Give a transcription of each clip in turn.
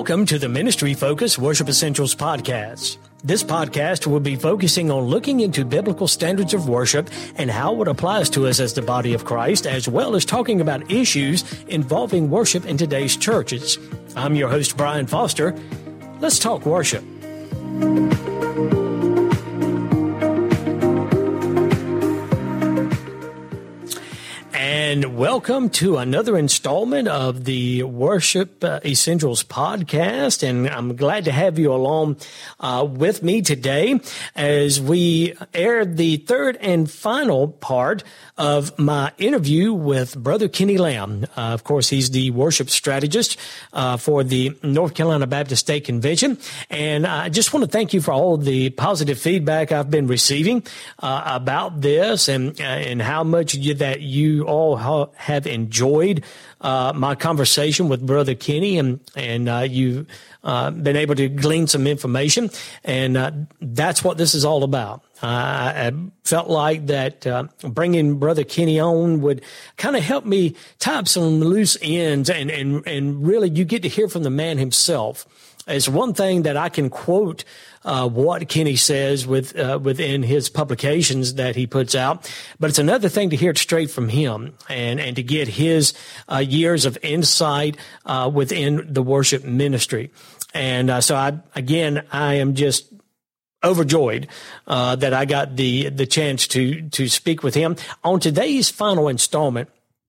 Welcome to the Ministry Focus Worship Essentials podcast. This podcast will be focusing on looking into biblical standards of worship and how it applies to us as the body of Christ, as well as talking about issues involving worship in today's churches. I'm your host, Brian Foster. Let's talk worship. And welcome to another installment of the Worship Essentials podcast. And I'm glad to have you along with me today as we air the third and final part of my interview with Brother Kenny Lamb. Of course, he's the worship strategist for the North Carolina Baptist State Convention. And I just want to thank you for all the positive feedback I've been receiving about this and how much that you all have enjoyed my conversation with Brother Kenny, and you've been able to glean some information, and that's what this is all about. I felt like that bringing Brother Kenny on would kind of help me tie up some loose ends, and really you get to hear from the man himself. It's one thing that I can quote what Kenny says within his publications that he puts out, but it's another thing to hear it straight from him and to get his years of insight within the worship ministry. And so I am just overjoyed that I got the chance to speak with him on today's final installment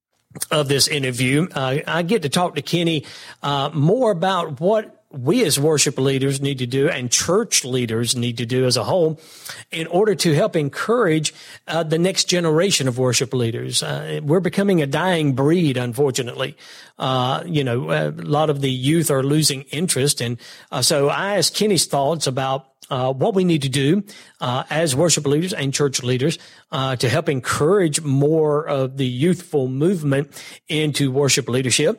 of this interview. I get to talk to Kenny more about what we as worship leaders need to do and church leaders need to do as a whole in order to help encourage the next generation of worship leaders. We're becoming a dying breed, unfortunately. A lot of the youth are losing interest. And so I asked Kenny's thoughts about what we need to do as worship leaders and church leaders to help encourage more of the youthful movement into worship leadership.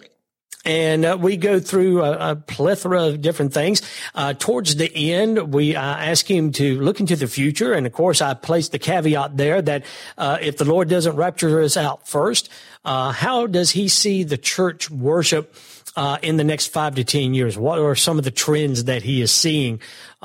And we go through a plethora of different things. Towards the end, we ask him to look into the future. And, of course, I placed the caveat there that if the Lord doesn't rapture us out first, how does he see the church worship in the next 5 to 10 years? What are some of the trends that he is seeing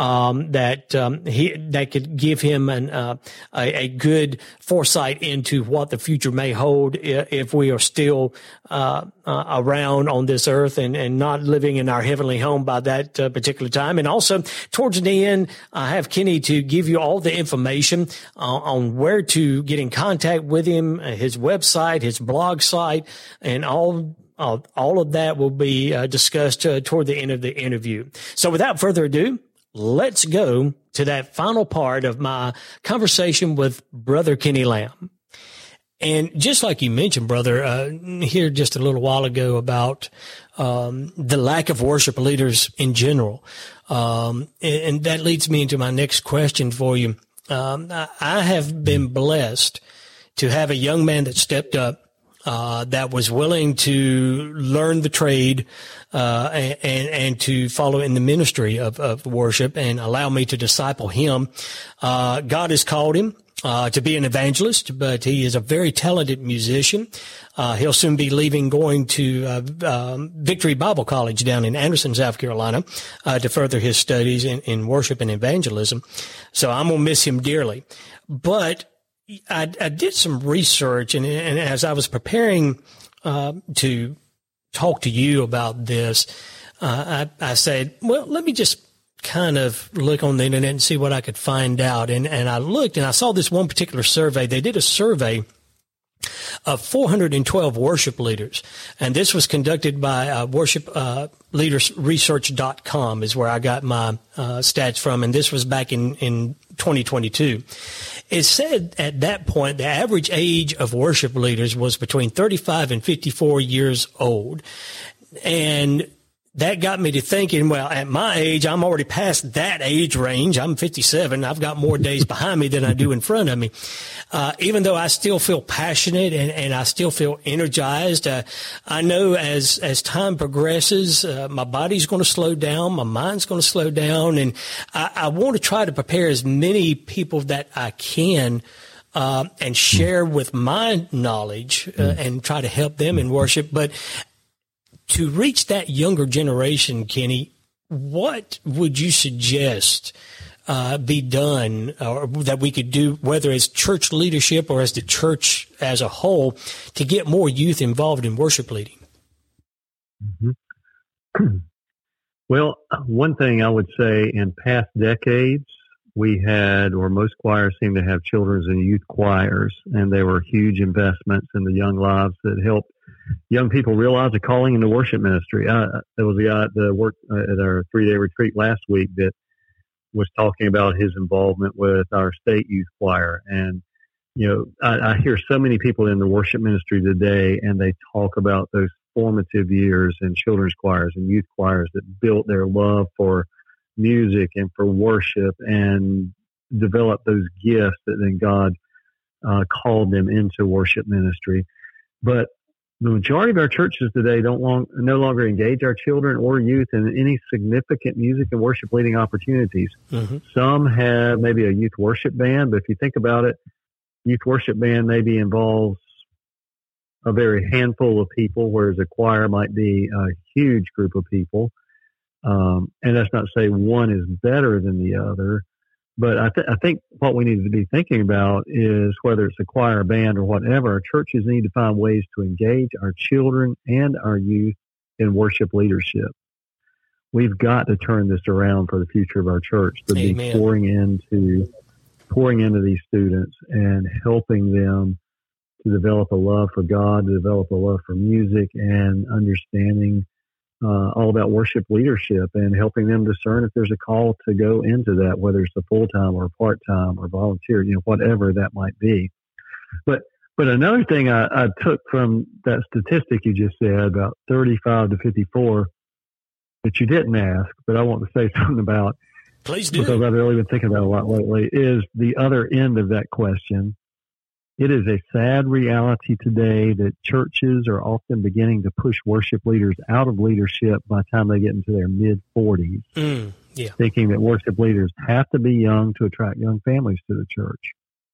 that could give him a good foresight into what the future may hold if we are still around on this earth and not living in our heavenly home by that particular time? And also, towards the end, I have Kenny to give you all the information on where to get in contact with him, his website, his blog site, and all of that will be discussed toward the end of the interview. So without further ado, let's go to that final part of my conversation with Brother Kenny Lamb. And just like you mentioned, brother, here just a little while ago about the lack of worship leaders in general. And that leads me into my next question for you. I have been blessed to have a young man that stepped up that was willing to learn the trade and to follow in the ministry of worship and allow me to disciple him. God has called him to be an evangelist, but he is a very talented musician. He'll soon be leaving, going to Victory Bible College down in Anderson, South Carolina, to further his studies in worship and evangelism. So I'm going to miss him dearly. But I did some research, and as I was preparing to talk to you about this, I said, well, let me just kind of look on the internet and see what I could find out. And I looked, and I saw this one particular survey. They did a survey of 412 worship leaders, and this was conducted by worshipleadersresearch.com is where I got my stats from, and this was back in 2022. It said at that point the average age of worship leaders was between 35 and 54 years old. And that got me to thinking, well, at my age, I'm already past that age range. I'm 57. I've got more days behind me than I do in front of me. Even though I still feel passionate and I still feel energized, I know as time progresses, my body's going to slow down, my mind's going to slow down, and I want to try to prepare as many people that I can and share with my knowledge and try to help them in worship. But to reach that younger generation, Kenny, what would you suggest be done, or that we could do, whether as church leadership or as the church as a whole, to get more youth involved in worship leading? Mm-hmm. Well, one thing I would say, in past decades, we had, or most choirs seem to have, children's and youth choirs, and they were huge investments in the young lives that helped young people realize a calling in the worship ministry. There was a guy that worked at our 3-day retreat last week that was talking about his involvement with our state youth choir. And, I hear so many people in the worship ministry today, and they talk about those formative years in children's choirs and youth choirs that built their love for music and for worship and developed those gifts that then God called them into worship ministry. But the majority of our churches today no longer engage our children or youth in any significant music and worship leading opportunities. Mm-hmm. Some have maybe a youth worship band, but if you think about it, youth worship band maybe involves a very handful of people, whereas a choir might be a huge group of people. And that's not to say one is better than the other, but I think what we need to be thinking about is, whether it's a choir, band, or whatever, our churches need to find ways to engage our children and our youth in worship leadership. We've got to turn this around for the future of our church, to Amen. Be pouring into these students and helping them to develop a love for God, to develop a love for music, and understanding all about worship leadership, and helping them discern if there's a call to go into that, whether it's a full-time or part-time or volunteer, whatever that might be. But another thing I took from that statistic you just said about 35 to 54 that you didn't ask, but I want to say something about, please do, because I've really been thinking about it a lot lately, is the other end of that question. It is a sad reality today that churches are often beginning to push worship leaders out of leadership by the time they get into their mid-40s, thinking that worship leaders have to be young to attract young families to the church.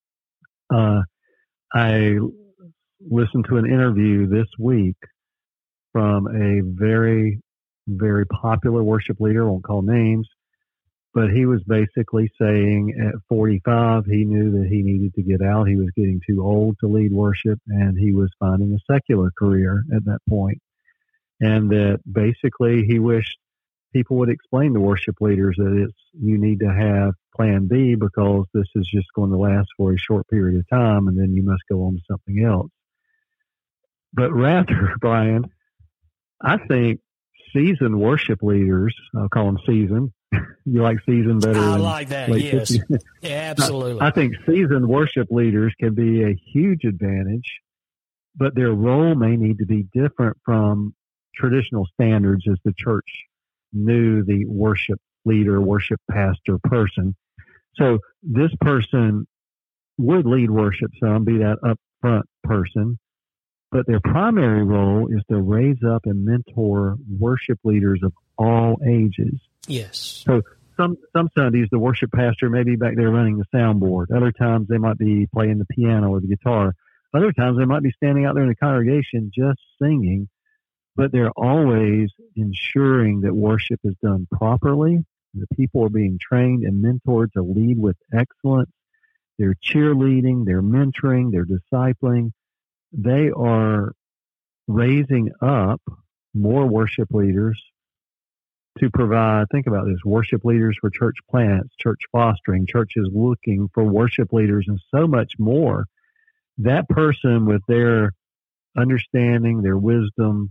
I listened to an interview this week from a very, very popular worship leader, I won't call names, but he was basically saying at 45, he knew that he needed to get out. He was getting too old to lead worship, and he was finding a secular career at that point. And that basically he wished people would explain to worship leaders that you need to have plan B, because this is just going to last for a short period of time, and then you must go on to something else. But rather, Brian, I think seasoned worship leaders, I'll call them seasoned. You like seasoned better? I like that, yes. Yeah, absolutely. I think seasoned worship leaders can be a huge advantage, but their role may need to be different from traditional standards as the church knew the worship leader, worship pastor person. So this person would lead worship some, be that upfront person, but their primary role is to raise up and mentor worship leaders of all ages. Yes. So some Sundays, the worship pastor may be back there running the soundboard. Other times they might be playing the piano or the guitar. Other times they might be standing out there in the congregation just singing, but they're always ensuring that worship is done properly. The people are being trained and mentored to lead with excellence. They're cheerleading, they're mentoring, they're discipling. They are raising up more worship leaders to provide, think about this, worship leaders for church plants, church fostering, churches looking for worship leaders, and so much more. That person, with their understanding, their wisdom,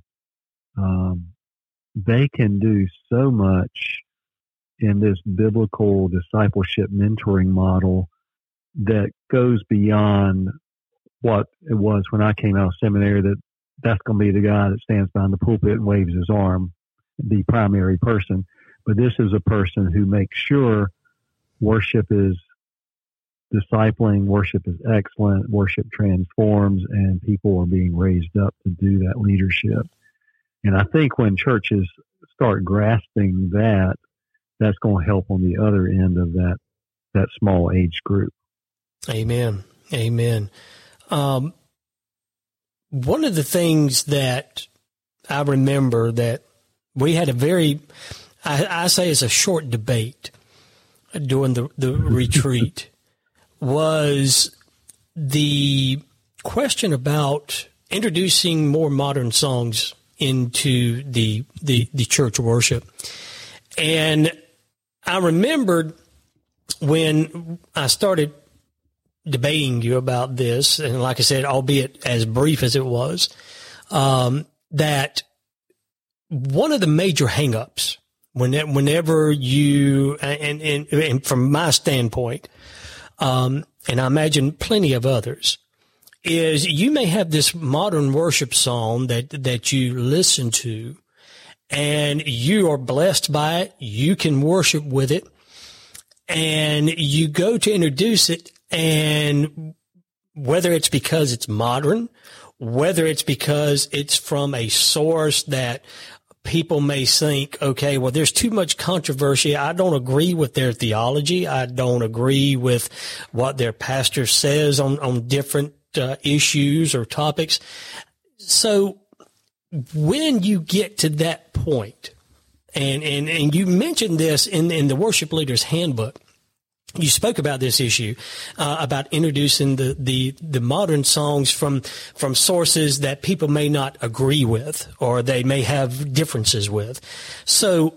they can do so much in this biblical discipleship mentoring model that goes beyond what it was when I came out of seminary, that's going to be the guy that stands behind the pulpit and waves his arm, the primary person. But this is a person who makes sure worship is discipling, worship is excellent, worship transforms, and people are being raised up to do that leadership. And I think when churches start grasping that, that's going to help on the other end of that small age group. Amen. Amen. One of the things that I remember that we had a very I say it's a short debate during the retreat was the question about introducing more modern songs into the church worship. And I remembered when I started debating you about this, and like I said, albeit as brief as it was, that one of the major hangups whenever you, and from my standpoint, and I imagine plenty of others, is you may have this modern worship song that you listen to, and you are blessed by it. You can worship with it, and you go to introduce it, and whether it's because it's modern, whether it's because it's from a source that people may think, okay, well, there's too much controversy. I don't agree with their theology. I don't agree with what their pastor says on different issues or topics. So when you get to that point, and you mentioned this in the worship leader's handbook, you spoke about this issue, about introducing the modern songs from sources that people may not agree with, or they may have differences with. So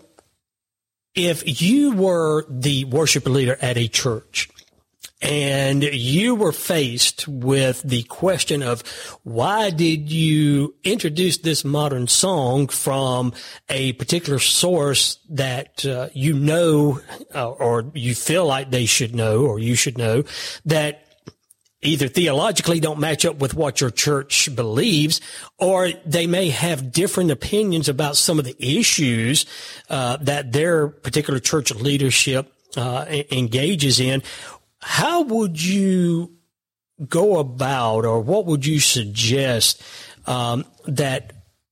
if you were the worship leader at a church and you were faced with the question of why did you introduce this modern song from a particular source that you know, or you feel like they should know, or you should know, that either theologically don't match up with what your church believes, or they may have different opinions about some of the issues that their particular church leadership engages in. How would you go about, or what would you suggest that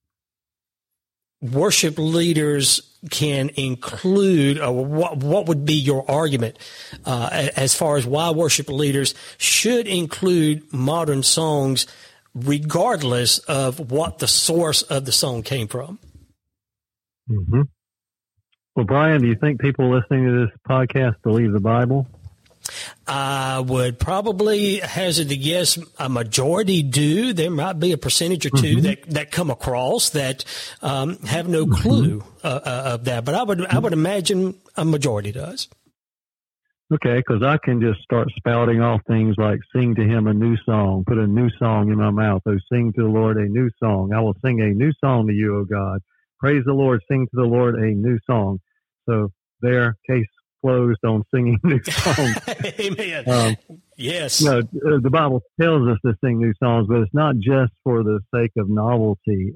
worship leaders can include, or what would be your argument as far as why worship leaders should include modern songs regardless of what the source of the song came from? Mm-hmm. Well, Brian, do you think people listening to this podcast believe the Bible? I would probably hazard to guess a majority do. There might be a percentage or two that come across that have no clue of that. But I would imagine a majority does. Okay, because I can just start spouting off things like sing to him a new song, put a new song in my mouth. Oh, sing to the Lord a new song. I will sing a new song to you, O God. Praise the Lord. Sing to the Lord a new song. So there, case closed on singing new songs. Amen. Yes. No, the Bible tells us to sing new songs, but it's not just for the sake of novelty.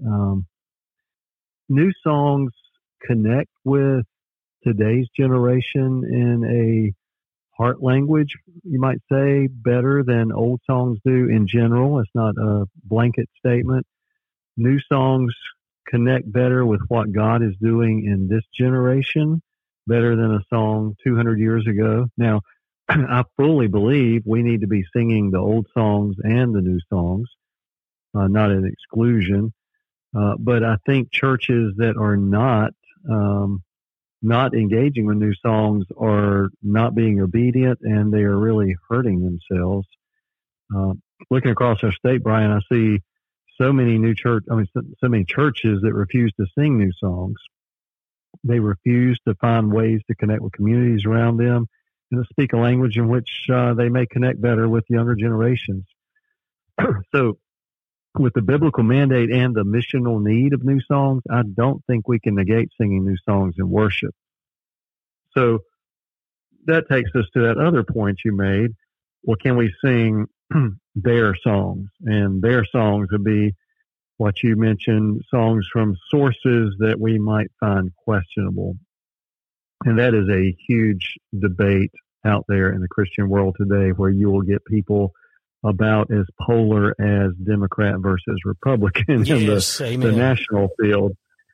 New songs connect with today's generation in a heart language, you might say, better than old songs do in general. It's not a blanket statement. New songs connect better with what God is doing in this generation, better than a song 200 years ago. Now, I fully believe we need to be singing the old songs and the new songs, not an exclusion. But I think churches that are not engaging with new songs are not being obedient, and they are really hurting themselves. Looking across our state, Brian, I see so many so many churches that refuse to sing new songs. They refuse to find ways to connect with communities around them and to speak a language in which they may connect better with younger generations. So with the biblical mandate and the missional need of new songs, I don't think we can negate singing new songs in worship. So that takes us to that other point you made. Well, can we sing their songs? And their songs would be what you mentioned, songs from sources that we might find questionable. And that is a huge debate out there in the Christian world today, where you will get people about as polar as Democrat versus Republican in the national field.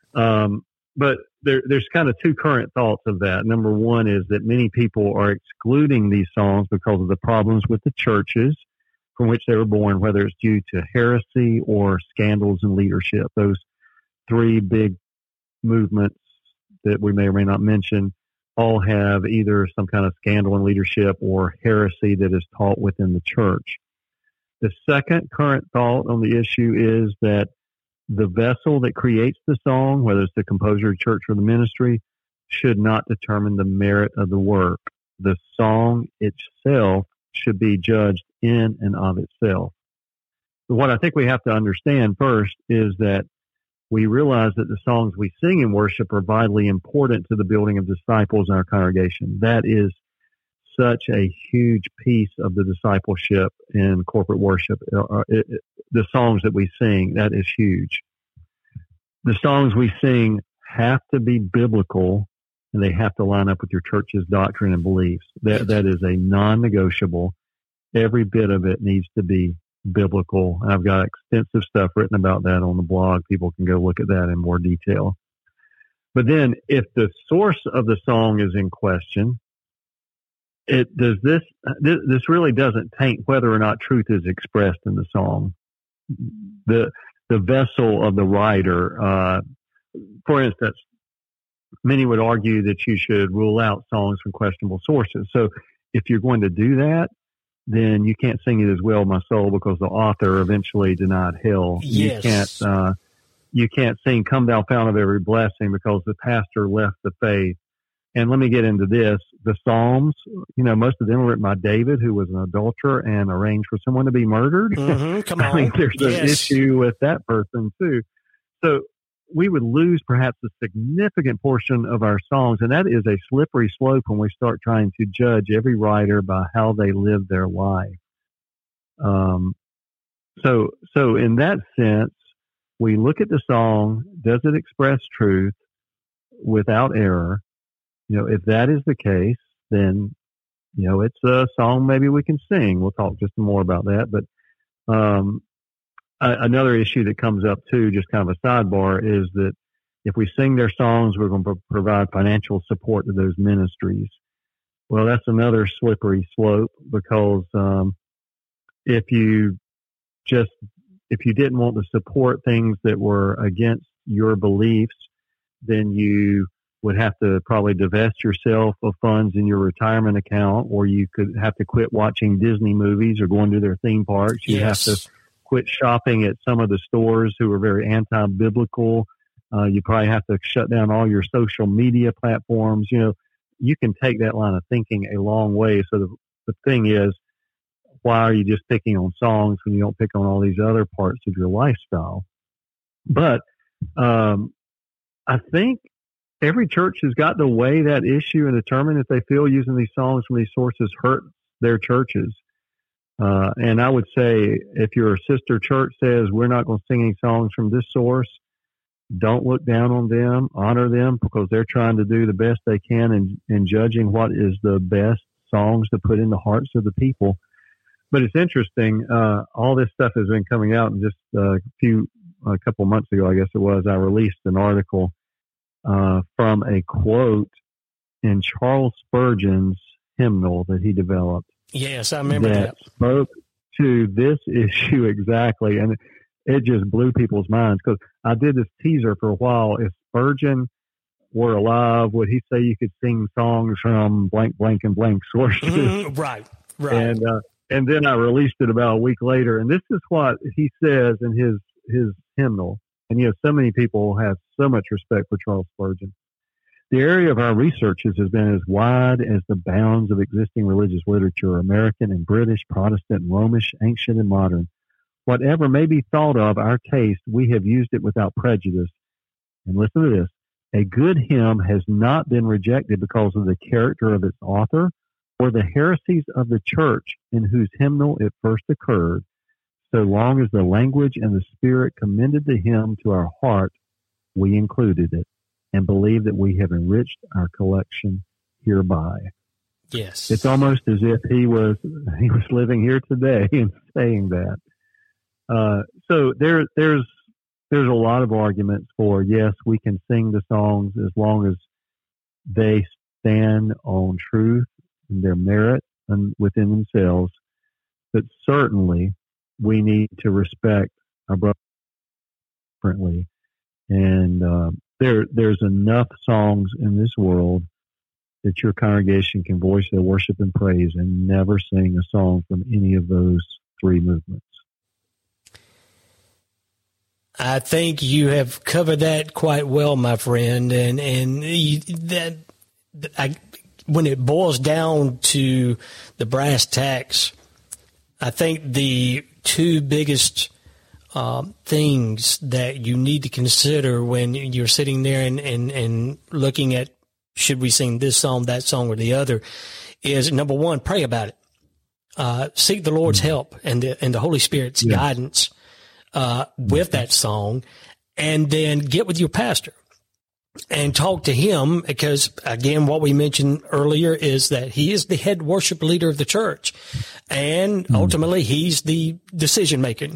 But there's kind of two current thoughts of that. Number one is that many people are excluding these songs because of the problems with the churches from which they were born, whether it's due to heresy or scandals in leadership. Those three big movements that we may or may not mention all have either some kind of scandal in leadership or heresy that is taught within the church. The second current thought on the issue is that the vessel that creates the song, whether it's the composer, church, or the ministry, should not determine the merit of the work. The song itself should be judged in and of itself. But what I think we have to understand first is that we realize that the songs we sing in worship are vitally important to the building of disciples in our congregation. That is such a huge piece of the discipleship in corporate worship. The songs that we sing, that is huge. The songs we sing have to be biblical, and they have to line up with your church's doctrine and beliefs. That is a non-negotiable. Every bit of it needs to be biblical. I've got extensive stuff written about that on the blog. People can go look at that in more detail. But then if the source of the song is in question, this really doesn't taint whether or not truth is expressed in the song. The vessel of the writer, for instance, many would argue that you should rule out songs from questionable sources. So if you're going to do that, then you can't sing it as well, my soul, because the author eventually denied hell. Yes. You can't sing Come Thou Fount of Every Blessing because the pastor left the faith. And let me get into this. The Psalms, most of them were written by David, who was an adulterer and arranged for someone to be murdered. Mm-hmm. Come on. I mean, there's an issue with that person too. So we would lose perhaps a significant portion of our songs, and that is a slippery slope when we start trying to judge every writer by how they live their life. So in that sense, we look at the song, does it express truth without error? If that is the case, then, it's a song maybe we can sing. We'll talk just more about that. But another issue that comes up too, just kind of a sidebar, is that if we sing their songs, we're going to provide financial support to those ministries. Well, that's another slippery slope, because if you didn't want to support things that were against your beliefs, then you would have to probably divest yourself of funds in your retirement account, or you could have to quit watching Disney movies or going to their theme parks. You have to quit shopping at some of the stores who are very anti-biblical. You probably have to shut down all your social media platforms. You can take that line of thinking a long way. So the thing is, why are you just picking on songs when you don't pick on all these other parts of your lifestyle? But I think every church has got to weigh that issue and determine if they feel using these songs from these sources hurt their churches. And I would say, if your sister church says, we're not going to sing any songs from this source, don't look down on them, honor them, because they're trying to do the best they can in judging what is the best songs to put in the hearts of the people. But it's interesting, all this stuff has been coming out, and just a couple months ago, I guess it was, I released an article from a quote in Charles Spurgeon's hymnal that he developed. Yes, I remember that. Spoke to this issue exactly, and it just blew people's minds, because I did this teaser for a while. If Spurgeon were alive, would he say you could sing songs from blank, blank, and blank sources? Mm-hmm. Right. And then I released it about a week later, and this is what he says in his hymnal. And so many people have so much respect for Charles Spurgeon. The area of our researches has been as wide as the bounds of existing religious literature, American and British, Protestant and Romish, ancient and modern. Whatever may be thought of our taste, we have used it without prejudice. And listen to this. A good hymn has not been rejected because of the character of its author or the heresies of the church in whose hymnal it first occurred, so long as the language and the spirit commended the hymn to our heart, we included it and believe that we have enriched our collection hereby. Yes. It's almost as if he was living here today and saying that. So there's a lot of arguments for, yes, we can sing the songs as long as they stand on truth and their merit and within themselves. But certainly we need to respect our brothers differently. And there's enough songs in this world that your congregation can voice their worship and praise and never sing a song from any of those three movements. I think you have covered that quite well, my friend. And when it boils down to the brass tacks, I think the two biggest things that you need to consider when you're sitting there and looking at, should we sing this song, that song, or the other, is number one, pray about it. Seek the Lord's help and the Holy Spirit's guidance with that song, and then get with your pastor and talk to him, because again, what we mentioned earlier is that he is the head worship leader of the church, and ultimately he's the decision maker.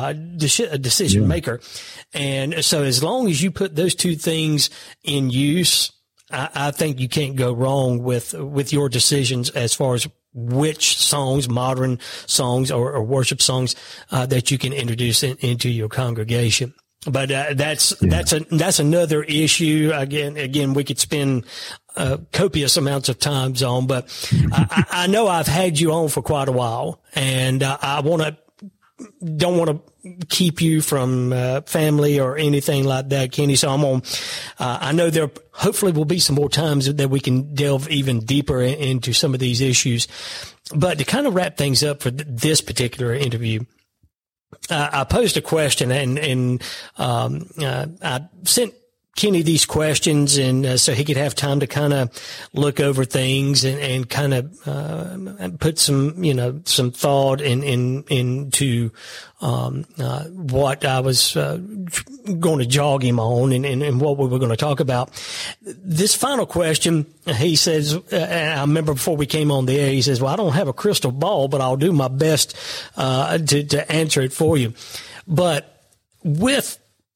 And so as long as you put those two things in use, I think you can't go wrong with your decisions as far as which songs, modern songs or worship songs, that you can introduce into your congregation. But that's another issue. Again, we could spend copious amounts of time on. But I know I've had you on for quite a while, and I don't want to keep you from family or anything like that, Kenny. So I know there hopefully will be some more times that we can delve even deeper into some of these issues. But to kind of wrap things up for this particular interview, I posed a question and I sent Kenny these questions, and so he could have time to kind of look over things and kind of put some thought into what I was going to jog him on and what we were going to talk about. This final question, he says, and I remember before we came on the air, he says, well, I don't have a crystal ball, but I'll do my best to answer it for you. But with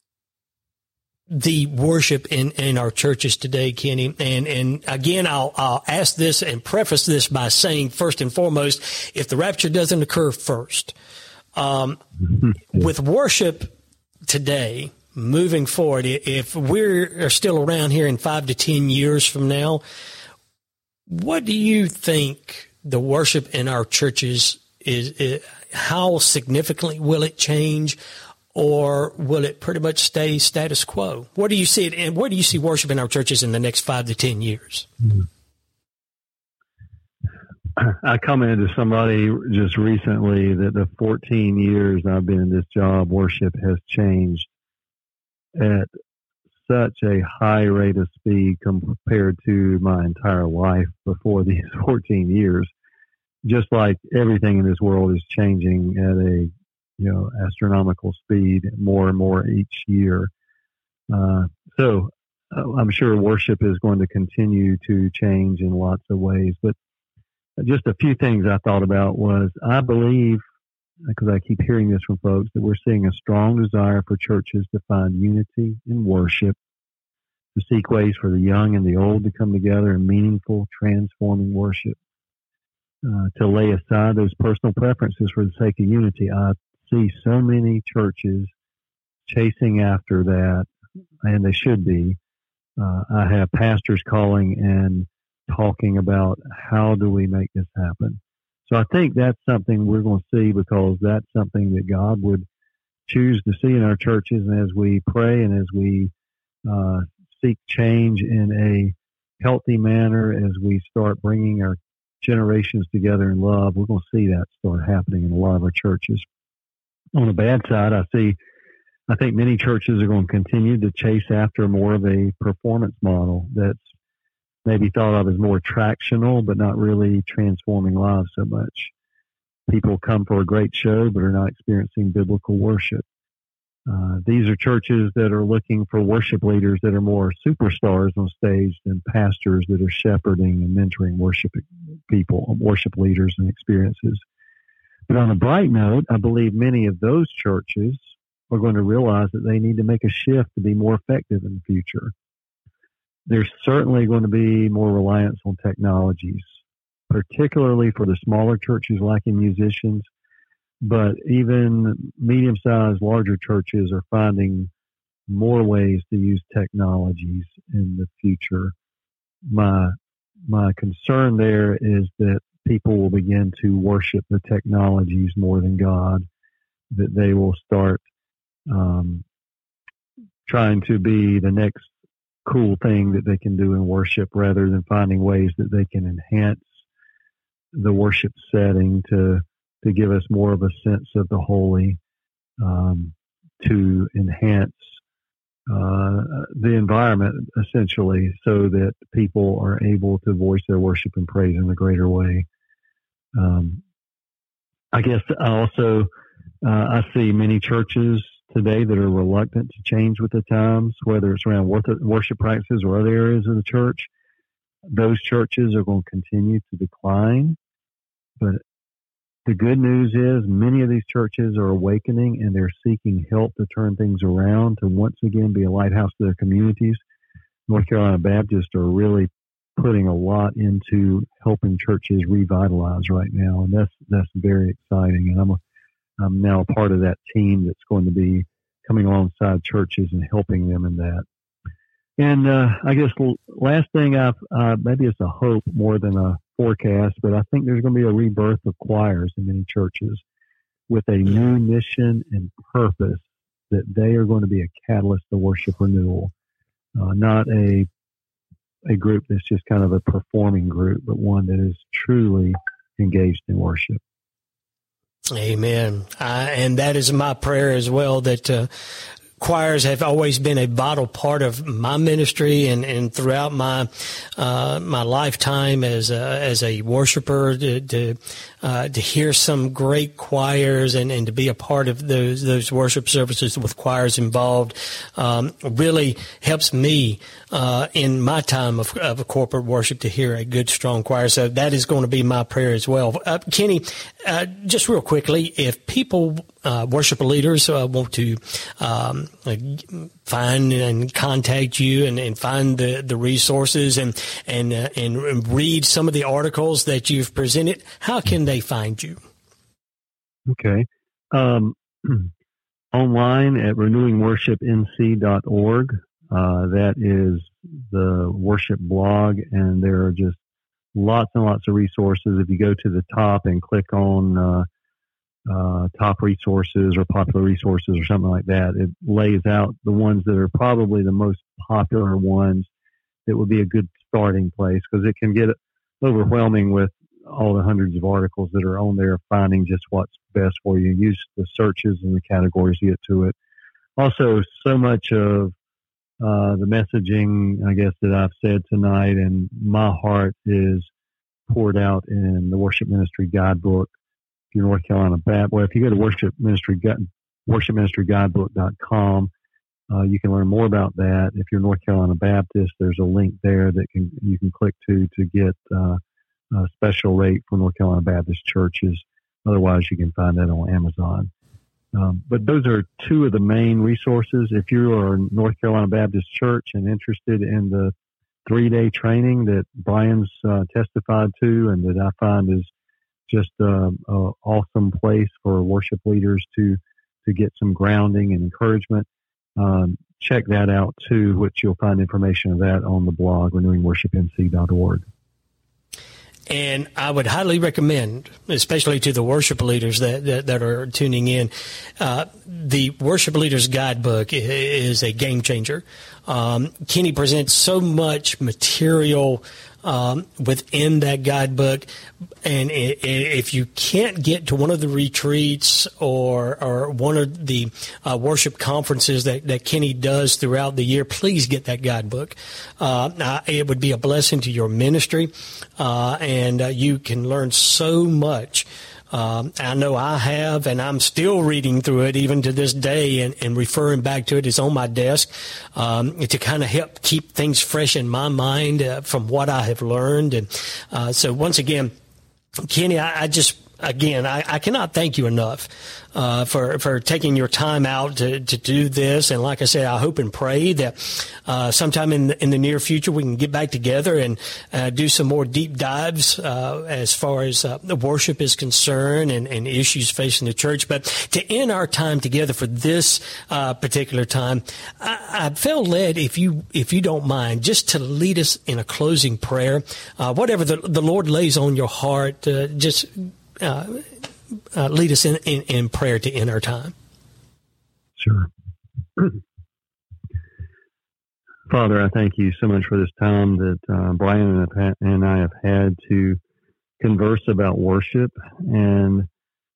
the worship in our churches today, Kenny, and again, I'll ask this and preface this by saying, first and foremost, if the rapture doesn't occur first, with worship today, moving forward, if we're still around here in 5 to 10 years from now, what do you think the worship in our churches is? How significantly will it change? Or will it pretty much stay status quo? Where do you see it, and where do you see worship in our churches in the next 5 to 10 years? I commented to somebody just recently that the 14 years I've been in this job, worship has changed at such a high rate of speed compared to my entire life before these 14 years. Just like everything in this world is changing at a astronomical speed, more and more each year. So I'm sure worship is going to continue to change in lots of ways. But just a few things I thought about was, I believe, because I keep hearing this from folks, that we're seeing a strong desire for churches to find unity in worship, to seek ways for the young and the old to come together in meaningful, transforming worship, to lay aside those personal preferences for the sake of unity. I see so many churches chasing after that, and they should be. I have pastors calling and talking about, how do we make this happen? So I think that's something we're going to see, because that's something that God would choose to see in our churches. And as we pray and as we seek change in a healthy manner, as we start bringing our generations together in love, we're going to see that start happening in a lot of our churches. On the bad side, I think many churches are going to continue to chase after more of a performance model that's maybe thought of as more attractional, but not really transforming lives so much. People come for a great show, but are not experiencing biblical worship. These are churches that are looking for worship leaders that are more superstars on stage than pastors that are shepherding and mentoring worship people, worship leaders and experiences. But on a bright note, I believe many of those churches are going to realize that they need to make a shift to be more effective in the future. There's certainly going to be more reliance on technologies, particularly for the smaller churches lacking musicians. But even medium-sized, larger churches are finding more ways to use technologies in the future. My concern there is that people will begin to worship the technologies more than God, that they will start trying to be the next cool thing that they can do in worship rather than finding ways that they can enhance the worship setting to give us more of a sense of the holy, to enhance the environment, essentially, so that people are able to voice their worship and praise in a greater way. I guess also I see many churches today that are reluctant to change with the times, whether it's around worship practices or other areas of the church. Those churches are going to continue to decline. But the good news is many of these churches are awakening and they're seeking help to turn things around, to once again be a lighthouse to their communities. North Carolina Baptists are really putting a lot into helping churches revitalize right now, and that's very exciting. And I'm now a part of that team that's going to be coming alongside churches and helping them in that. And I guess the last thing, maybe it's a hope more than a forecast, but I think there's going to be a rebirth of choirs in many churches with a new mission and purpose, that they are going to be a catalyst to worship renewal, not a group that's just kind of a performing group, but one that is truly engaged in worship. Amen. And that is my prayer as well, that choirs have always been a vital part of my ministry and throughout my lifetime as a worshiper, to hear some great choirs and to be a part of those worship services with choirs involved really helps me in my time of corporate worship to hear a good, strong choir. So that is going to be my prayer as well. Kenny, just real quickly, if people, worship leaders, want to find and contact you and find the resources and read some of the articles that you've presented, how can they find you? Okay. Online at renewingworshipnc.org. That is the worship blog, and there are just lots and lots of resources. If you go to the top and click on top resources or popular resources or something like that, it lays out the ones that are probably the most popular ones that would be a good starting place, because it can get overwhelming with all the hundreds of articles that are on there, finding just what's best for you. Use the searches and the categories to get to it. Also, so much of the messaging, I guess, that I've said tonight and my heart is poured out in the Worship Ministry Guidebook. If you're North Carolina Baptist, well, if you go to worshipministryguidebook.com, you can learn more about that. If you're North Carolina Baptist, there's a link there that you can click to get a special rate for North Carolina Baptist churches. Otherwise, you can find that on Amazon. But those are two of the main resources. If you are a North Carolina Baptist church and interested in the 3-day training that Brian's testified to, and that I find is just an awesome place for worship leaders to get some grounding and encouragement, check that out too, which you'll find information of that on the blog, renewingworshipnc.org. And I would highly recommend, especially to the worship leaders that are tuning in, the Worship Leaders Guidebook is a game changer. Kenny presents so much material within that guidebook, and if you can't get to one of the retreats or one of the worship conferences that Kenny does throughout the year, please get that guidebook. It would be a blessing to your ministry, and you can learn so much. I know I have, and I'm still reading through it even to this day and referring back to it. It's on my desk to kind of help keep things fresh in my mind from what I have learned. And so once again, Kenny, I just again, I cannot thank you enough for taking your time out to do this. And like I said, I hope and pray that sometime in the near future we can get back together and do some more deep dives as far as the worship is concerned and issues facing the church. But to end our time together for this particular time, I felt led, if you don't mind, just to lead us in a closing prayer, whatever the Lord lays on your heart. Just lead us in prayer to end our time. Sure. Father, I thank you so much for this time that Brian and I have had to converse about worship. And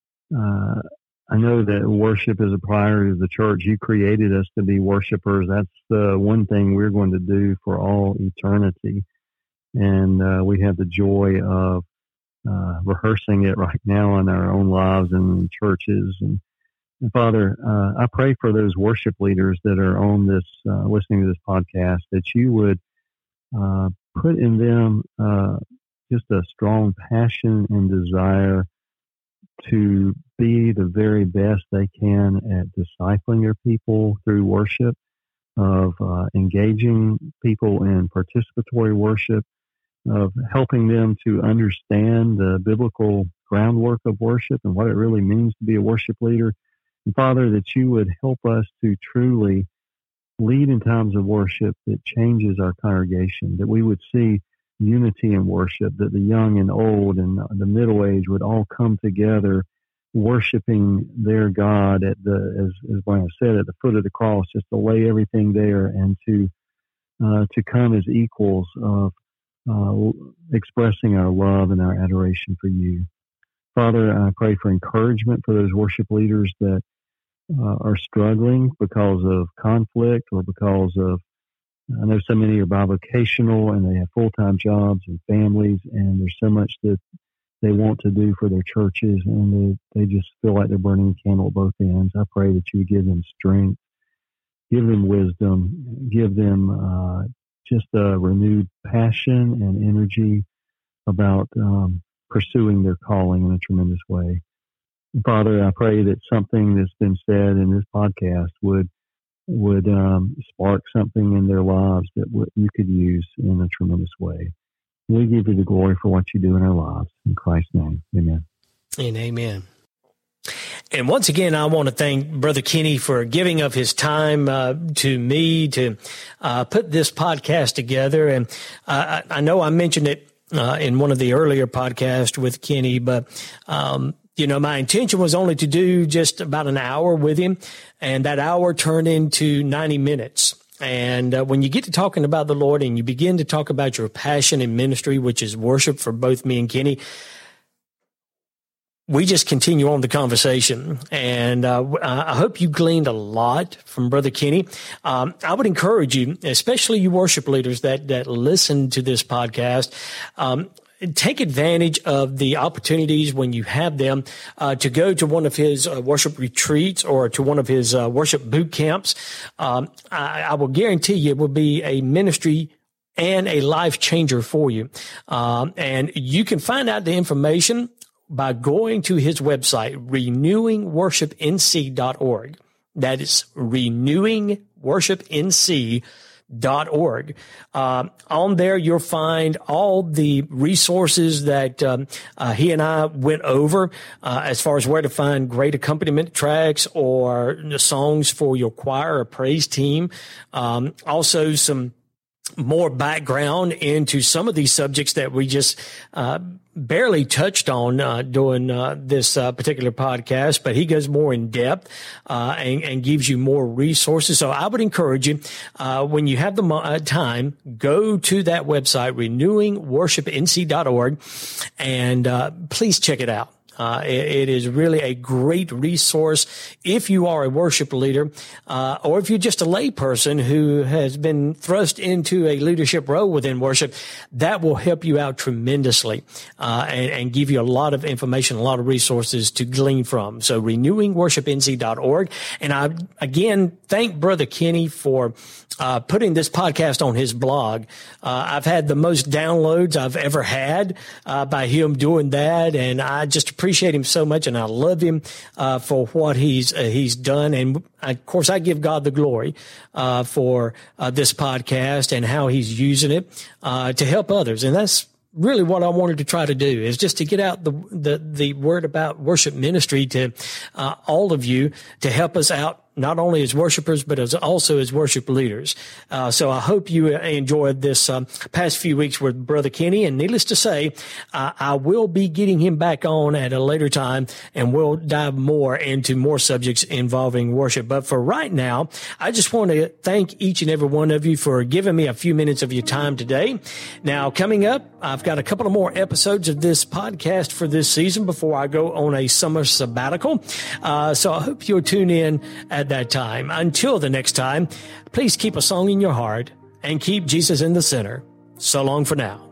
I know that worship is a priority of the church. You created us to be worshipers. That's the one thing we're going to do for all eternity. And we have the joy of rehearsing it right now in our own lives and in churches. And Father, I pray for those worship leaders that are on this, listening to this podcast, that you would put in them just a strong passion and desire to be the very best they can at discipling your people through worship, of engaging people in participatory worship, of helping them to understand the biblical groundwork of worship and what it really means to be a worship leader. And Father, that you would help us to truly lead in times of worship that changes our congregation, that we would see unity in worship, that the young and old and the middle age would all come together worshiping their God at as Brian said, at the foot of the cross, just to lay everything there and to come as equals of expressing our love and our adoration for you. Father, I pray for encouragement for those worship leaders that are struggling because of conflict or because of, I know so many are bivocational and they have full-time jobs and families, and there's so much that they want to do for their churches, and they just feel like they're burning a candle at both ends. I pray that you would give them strength, give them wisdom, give them just a renewed passion and energy about pursuing their calling in a tremendous way. And Father, I pray that something that's been said in this podcast would spark something in their lives that you could use in a tremendous way. We give you the glory for what you do in our lives. In Christ's name, amen. And amen. And once again, I want to thank Brother Kenny for giving of his time to me to put this podcast together. And I know I mentioned it in one of the earlier podcasts with Kenny, but my intention was only to do just about an hour with him, and that hour turned into 90 minutes. And when you get to talking about the Lord and you begin to talk about your passion in ministry, which is worship for both me and Kenny, we just continue on the conversation. And I hope you gleaned a lot from Brother Kenny. I would encourage you, especially you worship leaders that listen to this podcast, take advantage of the opportunities when you have them to go to one of his worship retreats or to one of his worship boot camps. I will guarantee you it will be a ministry and a life changer for you. And you can find out the information by going to his website, renewingworshipnc.org. That is renewingworshipnc.org. On there, you'll find all the resources that he and I went over as far as where to find great accompaniment tracks or songs for your choir or praise team. Also, some more background into some of these subjects that we just barely touched on during this particular podcast, but he goes more in depth and gives you more resources. So I would encourage you, when you have the time, go to that website, renewingworshipnc.org, and please check it out. It is really a great resource if you are a worship leader, or if you're just a lay person who has been thrust into a leadership role within worship. That will help you out tremendously, and give you a lot of information, a lot of resources to glean from. So renewingworshipnc.org. And I, again, thank Brother Kenny for putting this podcast on his blog. I've had the most downloads I've ever had by him doing that, and I just appreciate him so much, and I love him for what he's done. And of course, I give God the glory for this podcast and how he's using it to help others. And that's really what I wanted to try to do, is just to get out the word about worship ministry to all of you, to help us out, not only as worshipers, but also as worship leaders. So I hope you enjoyed this past few weeks with Brother Kenny. And needless to say, I will be getting him back on at a later time, and we'll dive more into more subjects involving worship. But for right now, I just want to thank each and every one of you for giving me a few minutes of your time today. Now, coming up, I've got a couple of more episodes of this podcast for this season before I go on a summer sabbatical. So I hope you'll tune in at that time. Until the next time, please keep a song in your heart and keep Jesus in the center. So long for now.